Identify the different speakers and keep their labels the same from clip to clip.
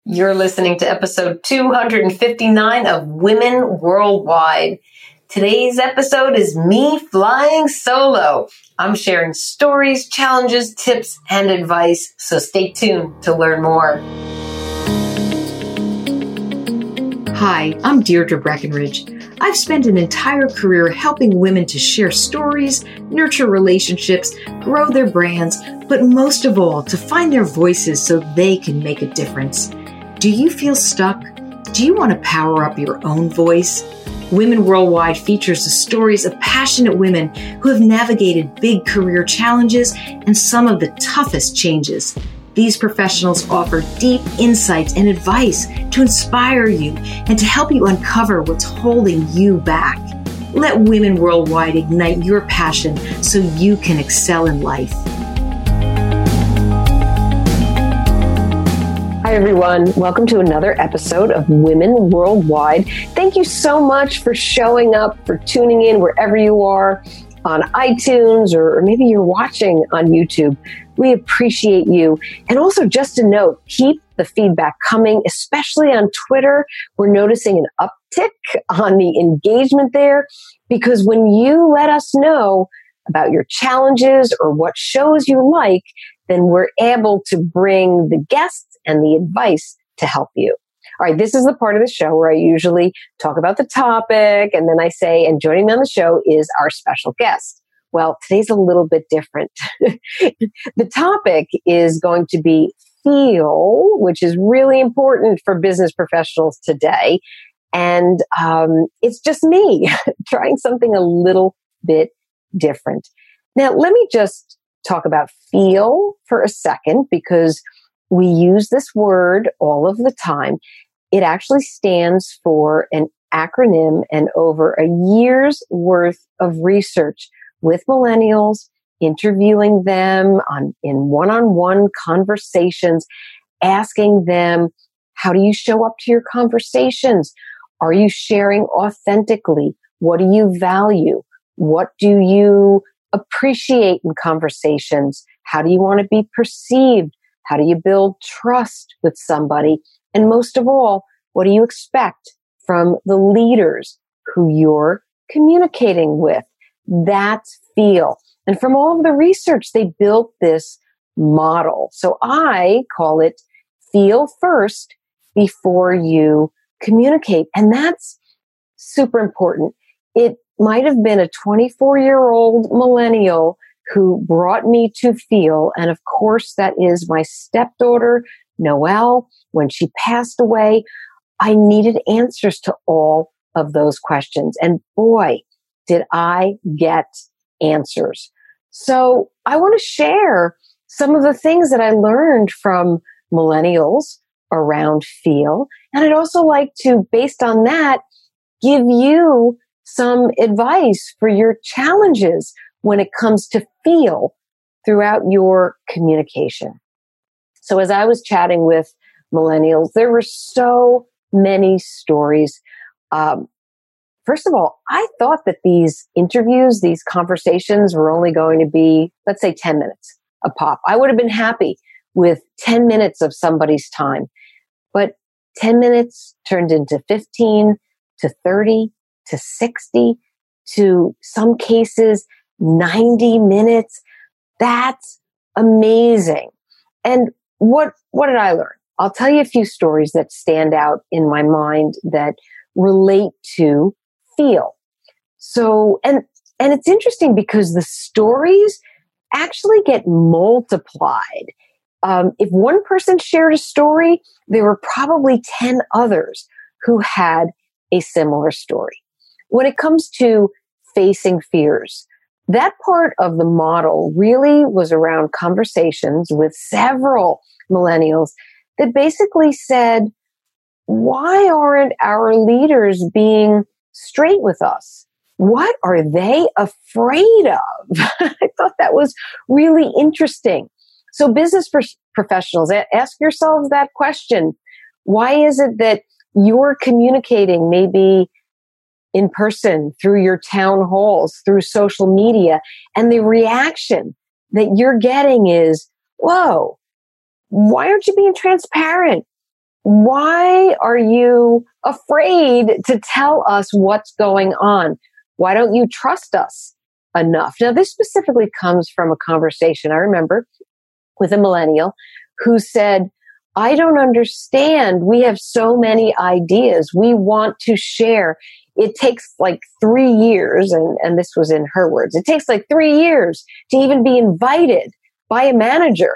Speaker 1: You're listening to episode 259 of Women Worldwide. Today's episode is me flying solo. I'm sharing stories, challenges, tips, and advice, so stay tuned to learn more. Hi, I'm Deirdre Breckenridge. I've spent an entire career helping women to share stories, nurture relationships, grow their brands, but most of all, to find their voices so they can make a difference. Do you feel stuck? Do you want to power up your own voice? Women Worldwide features the stories of passionate women who have navigated big career challenges and some of the toughest changes. These professionals offer deep insights and advice to inspire you and to help you uncover what's holding you back. Let Women Worldwide ignite your passion so you can excel in life. Hi, everyone. Welcome to another episode of Women Worldwide. Thank you so much for showing up, for tuning in wherever you are on iTunes, or maybe you're watching on YouTube. We appreciate you. And also, just a note, keep the feedback coming, especially on Twitter. We're noticing an uptick on the engagement there, because when you let us know about your challenges or what shows you like, then we're able to bring the guests and the advice to help you. All right, this is the part of the show where I usually talk about the topic, and then I say, and joining me on the show is our special guest. Well, today's a little bit different. The topic is going to be feel, which is really important for business professionals today. And it's just me trying something a little bit different. Now, let me just talk about feel for a second, because we use this word all of the time. It actually stands for an acronym and over a year's worth of research with millennials, interviewing them in one-on-one conversations, asking them, how do you show up to your conversations? Are you sharing authentically? What do you value? What do you appreciate in conversations? How do you want to be perceived? How do you build trust with somebody? And most of all, what do you expect from the leaders who you're communicating with? That's feel. And from all of the research, they built this model. So I call it feel first before you communicate. And that's super important. It might have been a 24-year-old millennial who brought me to feel. And of course, that is my stepdaughter, Noelle. When she passed away, I needed answers to all of those questions. And boy, did I get answers. So I want to share some of the things that I learned from millennials around feel. And I'd also like to, based on that, give you some advice for your challenges when it comes to feel throughout your communication. So as I was chatting with millennials, there were so many stories. First of all, I thought that these interviews, these conversations were only going to be, let's say, 10 minutes a pop. I would have been happy with 10 minutes of somebody's time. But 10 minutes turned into 15 to 30 to 60 to some cases 90 minutes. That's amazing. And what did I learn? I'll tell you a few stories that stand out in my mind that relate to feel. So, and it's interesting because the stories actually get multiplied. If one person shared a story, there were probably 10 others who had a similar story. When it comes to facing fears, that part of the model really was around conversations with several millennials that basically said, why aren't our leaders being straight with us? What are they afraid of? I thought that was really interesting. So business professionals, ask yourselves that question. Why is it that you're communicating maybe in person, through your town halls, through social media, and the reaction that you're getting is, whoa, why aren't you being transparent? Why are you afraid to tell us what's going on? Why don't you trust us enough? Now, this specifically comes from a conversation I remember with a millennial who said, I don't understand. We have so many ideas. We want to share. It takes like 3 years, and this was in her words, it takes like 3 years to even be invited by a manager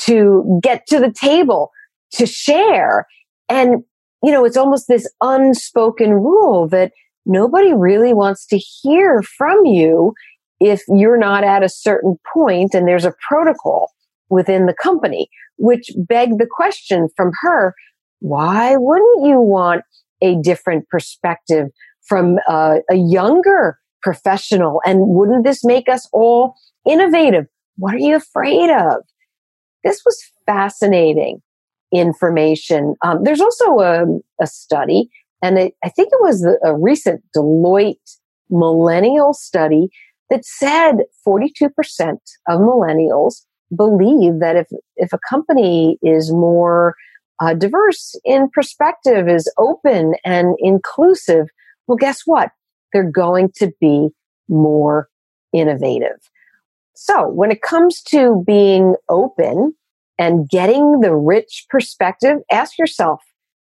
Speaker 1: to get to the table to share. And, it's almost this unspoken rule that nobody really wants to hear from you if you're not at a certain point and there's a protocol within the company, which begged the question from her, why wouldn't you want a different perspective from a younger professional? And wouldn't this make us all innovative? What are you afraid of? This was fascinating information. There's also a study, and I think it was a recent Deloitte millennial study that said 42% of millennials believe that if a company is more diverse in perspective, is open and inclusive, well, guess what? They're going to be more innovative. So when it comes to being open and getting the rich perspective, ask yourself,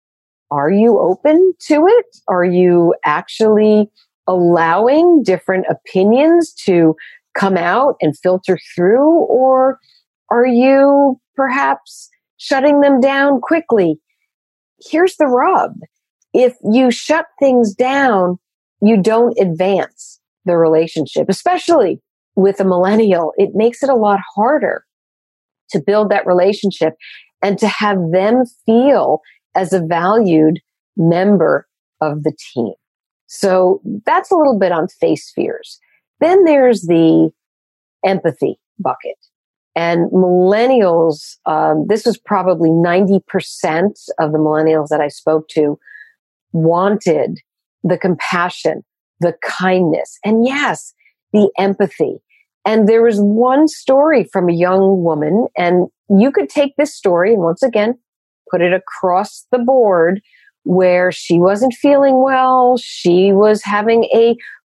Speaker 1: are you open to it? Are you actually allowing different opinions to come out and filter through? Or are you perhaps shutting them down quickly? Here's the rub. If you shut things down, you don't advance the relationship, especially with a millennial. It makes it a lot harder to build that relationship and to have them feel as a valued member of the team. So that's a little bit on face fears. Then there's the empathy bucket. And millennials, this was probably 90% of the millennials that I spoke to wanted the compassion, the kindness, and yes, the empathy. And there was one story from a young woman, and you could take this story and once again, put it across the board where she wasn't feeling well. She was having a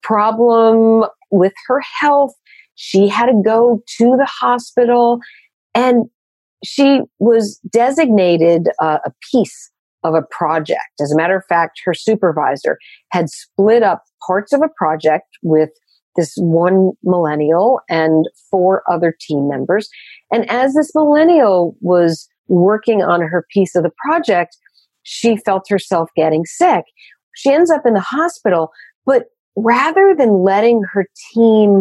Speaker 1: problem with her health. She had to go to the hospital, and she was designated a piece of a project. As a matter of fact, her supervisor had split up parts of a project with this one millennial and 4 other team members. And as this millennial was working on her piece of the project, she felt herself getting sick. She ends up in the hospital, but rather than letting her team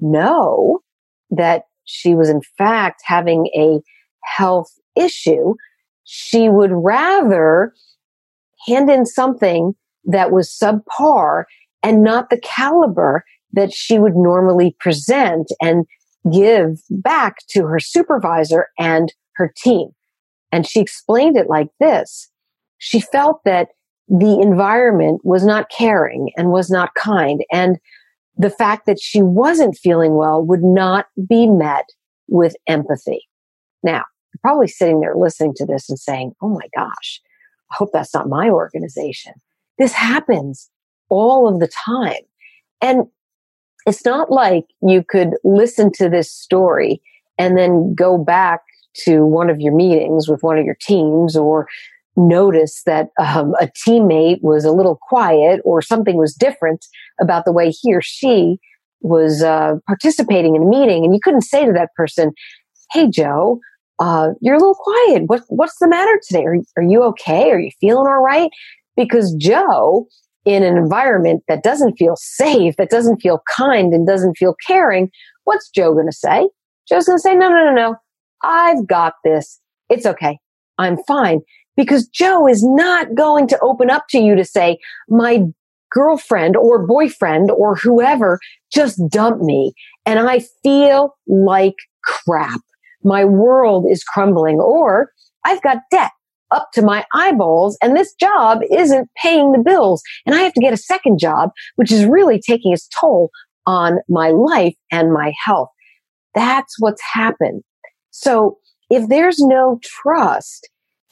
Speaker 1: know that she was in fact having a health issue, she would rather hand in something that was subpar and not the caliber that she would normally present and give back to her supervisor and her team. And she explained it like this. She felt that the environment was not caring and was not kind. And the fact that she wasn't feeling well would not be met with empathy. Now, you're probably sitting there listening to this and saying, oh my gosh, I hope that's not my organization. This happens all of the time. And it's not like you could listen to this story and then go back to one of your meetings with one of your teams or notice that a teammate was a little quiet or something was different about the way he or she was participating in a meeting. And you couldn't say to that person, hey, Joe, you're a little quiet. What's the matter today? Are you okay? Are you feeling all right? Because Joe, in an environment that doesn't feel safe, that doesn't feel kind and doesn't feel caring, what's Joe going to say? Joe's going to say, no. I've got this. It's okay. I'm fine. Because Joe is not going to open up to you to say, my girlfriend or boyfriend or whoever just dumped me and I feel like crap. My world is crumbling, or I've got debt up to my eyeballs and this job isn't paying the bills and I have to get a second job, which is really taking its toll on my life and my health. That's what's happened. So if there's no trust,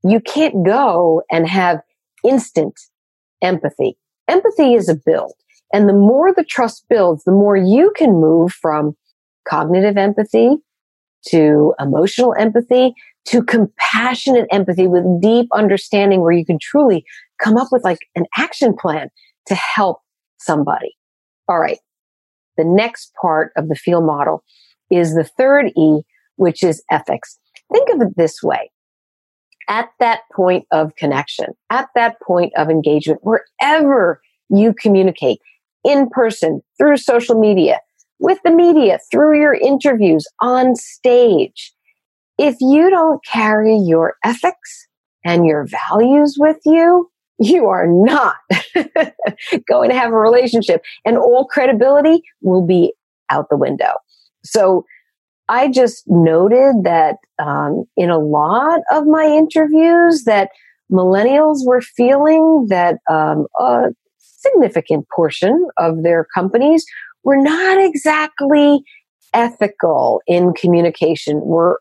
Speaker 1: you can't go and have instant empathy. Empathy is a build. And the more the trust builds, the more you can move from cognitive empathy to emotional empathy to compassionate empathy with deep understanding, where you can truly come up with like an action plan to help somebody. All right. The next part of the FEEL model is the third E, which is ethics. Think of it this way. At that point of connection, at that point of engagement, wherever you communicate, in person, through social media, with the media, through your interviews, on stage, if you don't carry your ethics and your values with you, you are not going to have a relationship, and all credibility will be out the window. So I just noted that in a lot of my interviews that millennials were feeling that a significant portion of their companies were not exactly ethical in communication, were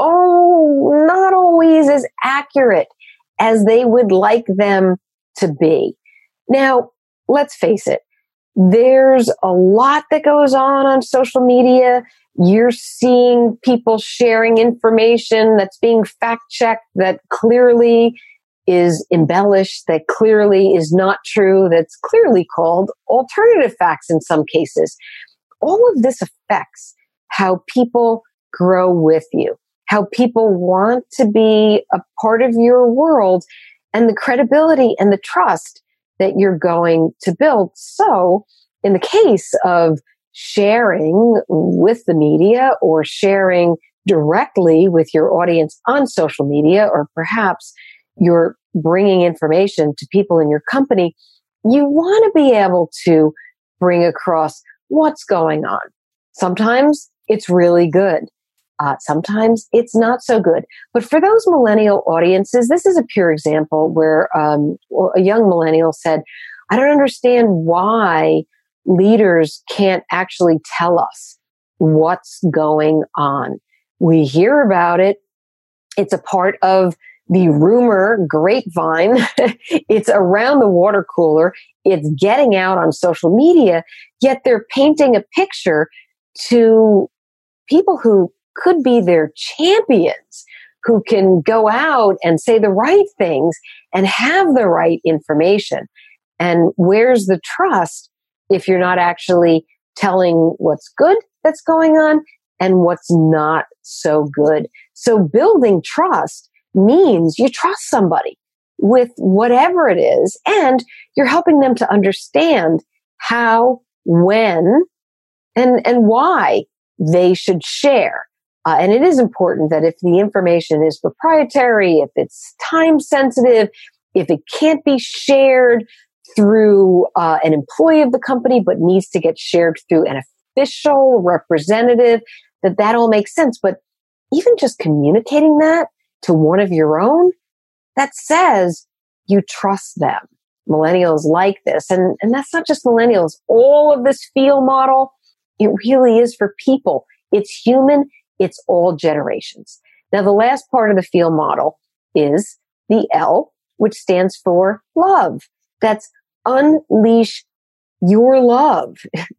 Speaker 1: not always as accurate as they would like them to be. Now, let's face it, there's a lot that goes on social media. You're seeing people sharing information that's being fact-checked, that clearly is embellished, that clearly is not true, that's clearly called alternative facts in some cases. All of this affects how people grow with you, how people want to be a part of your world, and the credibility and the trust that you're going to build. So in the case of sharing with the media or sharing directly with your audience on social media, or perhaps you're bringing information to people in your company, you want to be able to bring across what's going on. Sometimes it's really good. Sometimes it's not so good. But for those millennial audiences, this is a pure example where a young millennial said, I don't understand why leaders can't actually tell us what's going on. We hear about it. It's a part of the rumor grapevine. It's around the water cooler. It's getting out on social media, yet they're painting a picture to people who could be their champions, who can go out and say the right things and have the right information. And where's the trust if you're not actually telling what's good that's going on and what's not so good? So building trust means you trust somebody with whatever it is, and you're helping them to understand how, when, and why they should share. And it is important that if the information is proprietary, if it's time sensitive, if it can't be shared through an employee of the company, but needs to get shared through an official representative, that all makes sense. But even just communicating that to one of your own, that says you trust them. Millennials like this. And that's not just millennials. All of this FEEL model, it really is for people. It's human. It's all generations. Now, the last part of the FEEL model is the L, which stands for love. That's unleash your love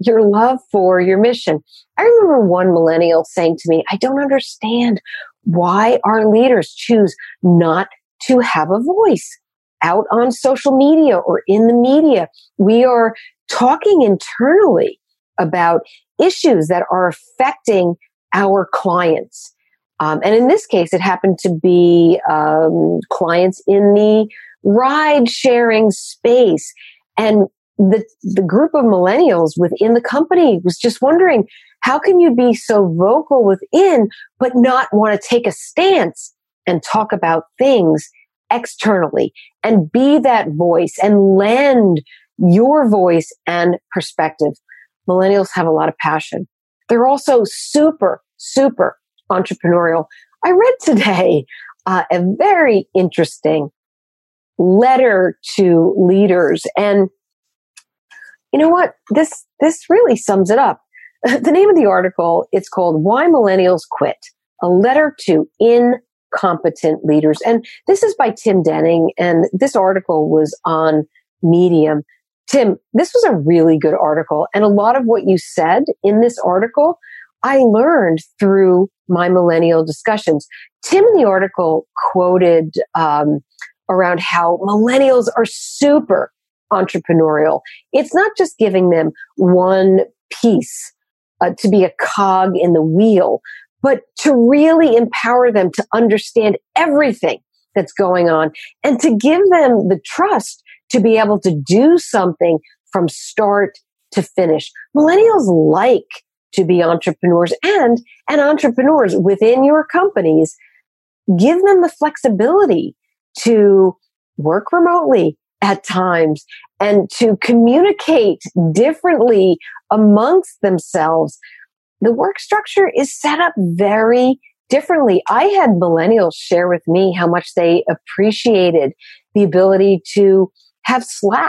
Speaker 1: for your mission. I remember one millennial saying to me, I don't understand why our leaders choose not to have a voice out on social media or in the media. We are talking internally about issues that are affecting our clients. And in this case, it happened to be clients in the ride sharing space. And the group of millennials within the company was just wondering, how can you be so vocal within, but not want to take a stance and talk about things externally and be that voice and lend your voice and perspective? Millennials have a lot of passion. They're also super, super entrepreneurial. I read today a very interesting letter to leaders. And you know what? This really sums it up. The name of the article, it's called Why Millennials Quit, a letter to competent leaders. And this is by Tim Denning, and this article was on Medium. Tim, this was a really good article. And a lot of what you said in this article, I learned through my millennial discussions. Tim in the article quoted around how millennials are super entrepreneurial. It's not just giving them one piece to be a cog in the wheel, but to really empower them to understand everything that's going on and to give them the trust to be able to do something from start to finish. Millennials like to be entrepreneurs and entrepreneurs within your companies. Give them the flexibility to work remotely at times and to communicate differently amongst themselves. The work structure is set up very differently. I had millennials share with me how much they appreciated the ability to have Slack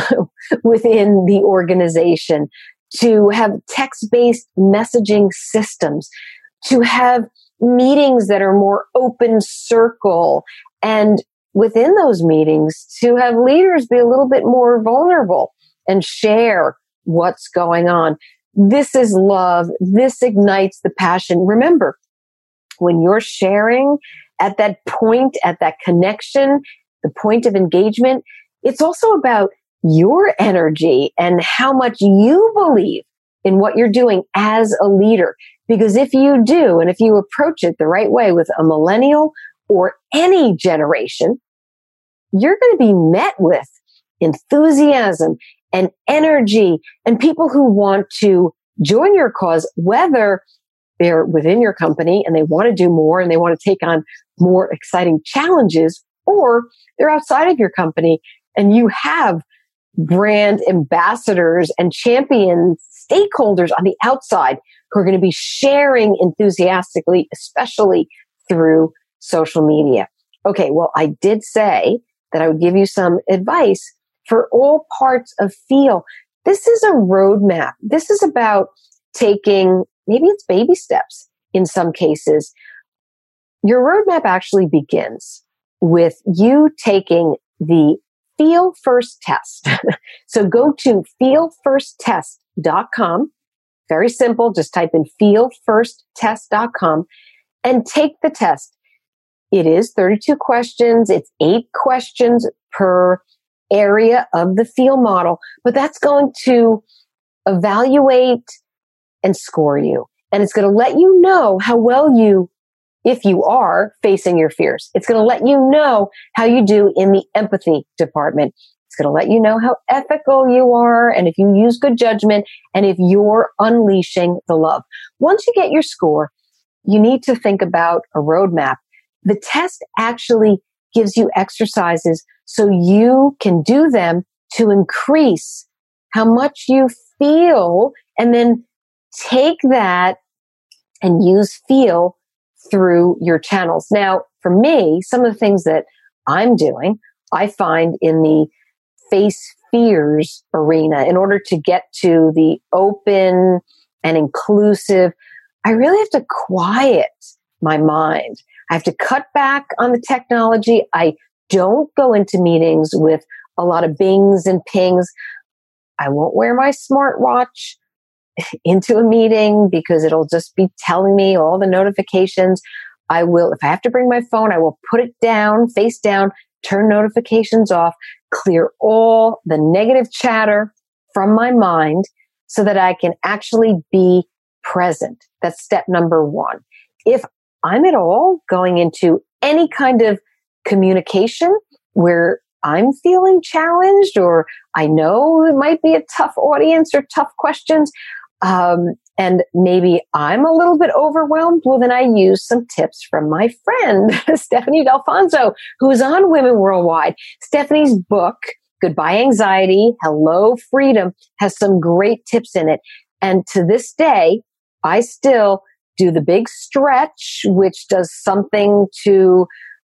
Speaker 1: within the organization, to have text-based messaging systems, to have meetings that are more open circle, and within those meetings, to have leaders be a little bit more vulnerable and share what's going on. This is love. This ignites the passion. Remember, when you're sharing at that point, at that connection, the point of engagement, it's also about your energy and how much you believe in what you're doing as a leader. Because if you do, and if you approach it the right way with a millennial or any generation, you're going to be met with enthusiasm and energy and people who want to join your cause, whether they're within your company and they want to do more and they want to take on more exciting challenges, or they're outside of your company and you have brand ambassadors and champion stakeholders on the outside who are going to be sharing enthusiastically, especially through social media. Okay, well, I did say that I would give you some advice for all parts of Feel. This is a roadmap. This is about taking, maybe it's baby steps in some cases. Your roadmap actually begins with you taking the Feel First test. So go to feelfirsttest.com. Very simple. Just type in feelfirsttest.com and take the test. It is 32 questions. It's 8 questions per area of the Feel model, but that's going to evaluate and score you. And it's going to let you know how well you, if you are facing your fears, it's going to let you know how you do in the empathy department. It's going to let you know how ethical you are and if you use good judgment and if you're unleashing the love. Once you get your score, you need to think about a roadmap. The test actually gives you exercises so you can do them to increase how much you feel and then take that and use Feel through your channels. Now, for me, some of the things that I'm doing, I find in the face fears arena, in order to get to the open and inclusive, I really have to quiet my mind. I have to cut back on the technology. I don't go into meetings with a lot of bings and pings. I won't wear my smartwatch into a meeting because it'll just be telling me all the notifications. I will, if I have to bring my phone, I will put it down, face down, turn notifications off, clear all the negative chatter from my mind so that I can actually be present. That's step number 1. If I'm at all going into any kind of communication where I'm feeling challenged or I know it might be a tough audience or tough questions, and maybe I'm a little bit overwhelmed, well, then I use some tips from my friend, Stephanie D'Alfonso, who is on Women Worldwide. Stephanie's book, Goodbye Anxiety, Hello Freedom, has some great tips in it. And to this day, I still do the big stretch, which does something to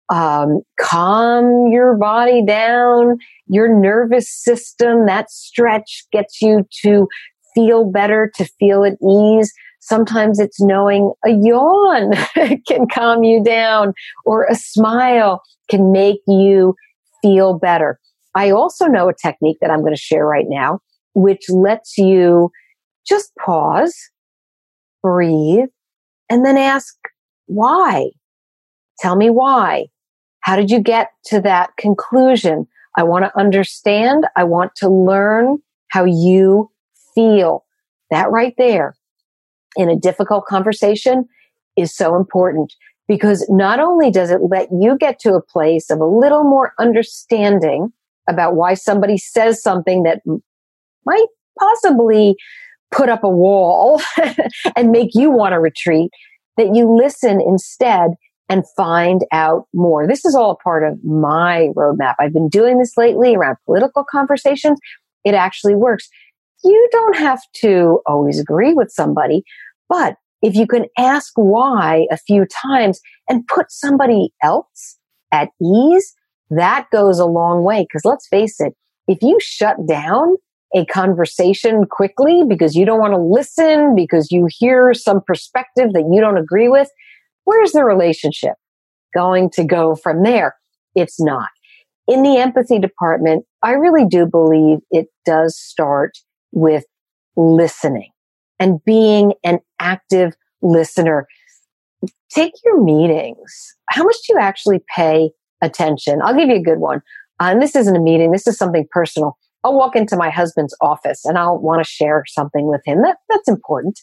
Speaker 1: calm your body down, your nervous system. That stretch gets you to feel better, to feel at ease. Sometimes it's knowing a yawn can calm you down, or a smile can make you feel better. I also know a technique that I'm going to share right now, which lets you just pause, breathe, and then ask, why? Tell me why. How did you get to that conclusion? I want to understand. I want to learn how you feel. That right there in a difficult conversation is so important, because not only does it let you get to a place of a little more understanding about why somebody says something that might possibly put up a wall and make you want to retreat, that you listen instead and find out more. This is all a part of my roadmap. I've been doing this lately around political conversations. It actually works. You don't have to always agree with somebody, but if you can ask why a few times and put somebody else at ease, that goes a long way. Because let's face it, if you shut down a conversation quickly because you don't want to listen, because you hear some perspective that you don't agree with, where's the relationship going to go from there? It's not. In the empathy department, I really do believe it does start with listening and being an active listener. Take your meetings. How much do you actually pay attention? I'll give you a good one. And this isn't a meeting. This is something personal. I'll walk into my husband's office and I'll want to share something with him. That's important.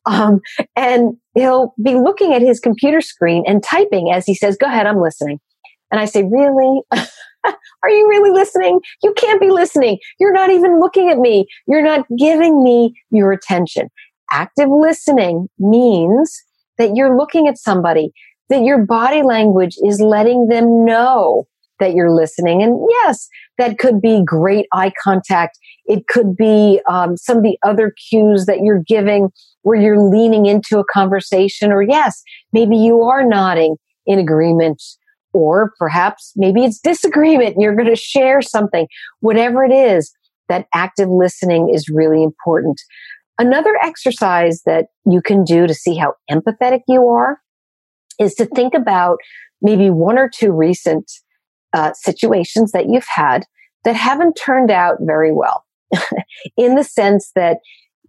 Speaker 1: And he'll be looking at his computer screen and typing as he says, go ahead, I'm listening. And I say, really? Are you really listening? You can't be listening. You're not even looking at me. You're not giving me your attention. Active listening means that you're looking at somebody, that your body language is letting them know that you're listening. And yes, that could be great eye contact. It could be some of the other cues that you're giving where you're leaning into a conversation, or yes, maybe you are nodding in agreement, or perhaps maybe it's disagreement and you're going to share something. Whatever it is, that active listening is really important. Another exercise that you can do to see how empathetic you are is to think about maybe one or two recent situations that you've had that haven't turned out very well, in the sense that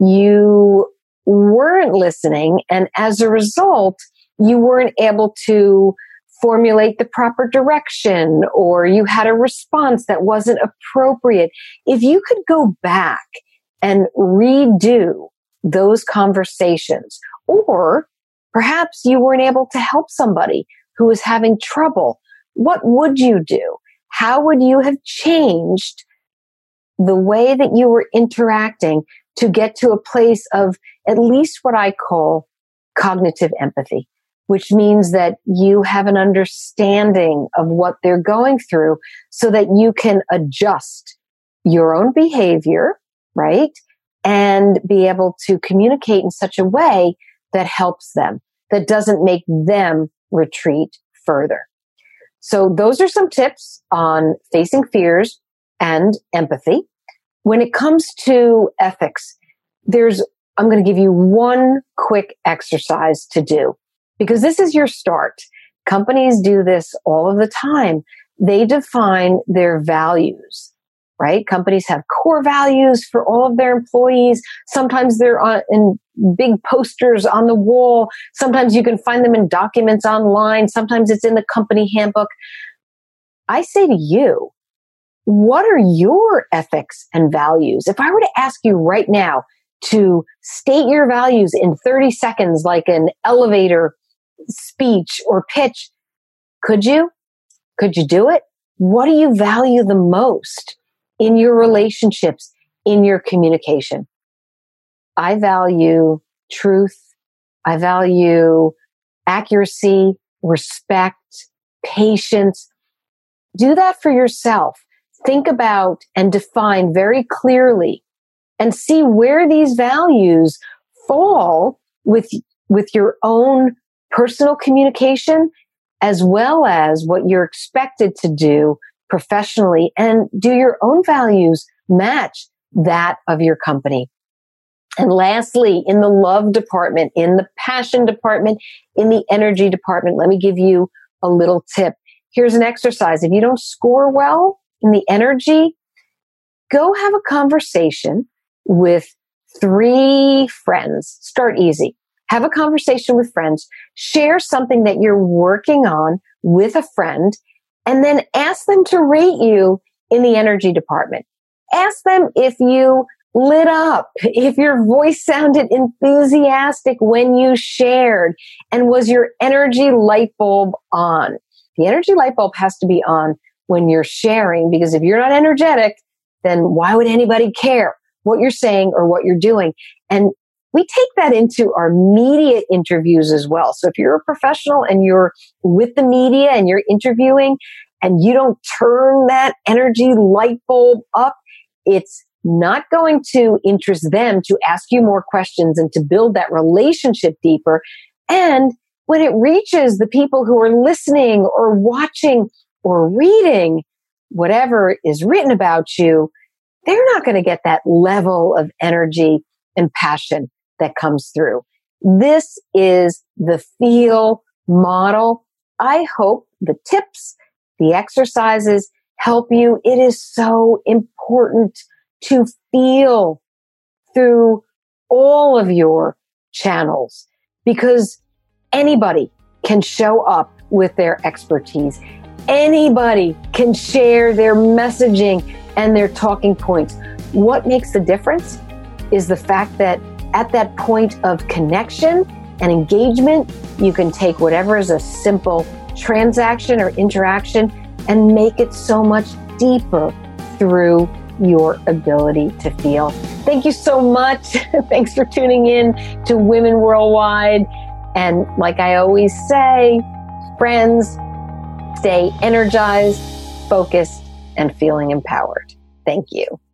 Speaker 1: you weren't listening, and as a result, you weren't able to formulate the proper direction, or you had a response that wasn't appropriate. If you could go back and redo those conversations, or perhaps you weren't able to help somebody who was having trouble, what would you do? How would you have changed the way that you were interacting to get to a place of at least what I call cognitive empathy, which means that you have an understanding of what they're going through so that you can adjust your own behavior, right? And be able to communicate in such a way that helps them, that doesn't make them retreat further. So those are some tips on facing fears and empathy. When it comes to ethics, I'm going to give you one quick exercise to do, because this is your start. Companies do this all of the time. They define their values, right? Companies have core values for all of their employees. Sometimes they're in big posters on the wall. Sometimes you can find them in documents online. Sometimes it's in the company handbook. I say to you, what are your ethics and values? If I were to ask you right now to state your values in 30 seconds, like an elevator speech or pitch, could you? Could you do it? What do you value the most in your relationships, in your communication? I value truth. I value accuracy, respect, patience. Do that for yourself. Think about and define very clearly and see where these values fall with your own personal communication, as well as what you're expected to do professionally, and do your own values match that of your company? And lastly, in the love department, in the passion department, in the energy department, let me give you a little tip. Here's an exercise. If you don't score well in the energy, go have a conversation with 3 friends. Start easy. Have a conversation with friends. Share something that you're working on with a friend, and then ask them to rate you in the energy department. Ask them if you lit up, if your voice sounded enthusiastic when you shared, and was your energy light bulb on? The energy light bulb has to be on when you're sharing, because if you're not energetic, then why would anybody care what you're saying or what you're doing? And we take that into our media interviews as well. So if you're a professional and you're with the media and you're interviewing and you don't turn that energy light bulb up, it's not going to interest them to ask you more questions and to build that relationship deeper. And when it reaches the people who are listening or watching or reading whatever is written about you, they're not going to get that level of energy and passion that comes through. This is the feel model. I hope the tips, the exercises help you. It is so important to feel through all of your channels, because anybody can show up with their expertise. Anybody can share their messaging and their talking points. What makes the difference is the fact that at that point of connection and engagement, you can take whatever is a simple transaction or interaction and make it so much deeper through your ability to feel. Thank you so much. Thanks for tuning in to Women Worldwide. And like I always say, friends, stay energized, focused, and feeling empowered. Thank you.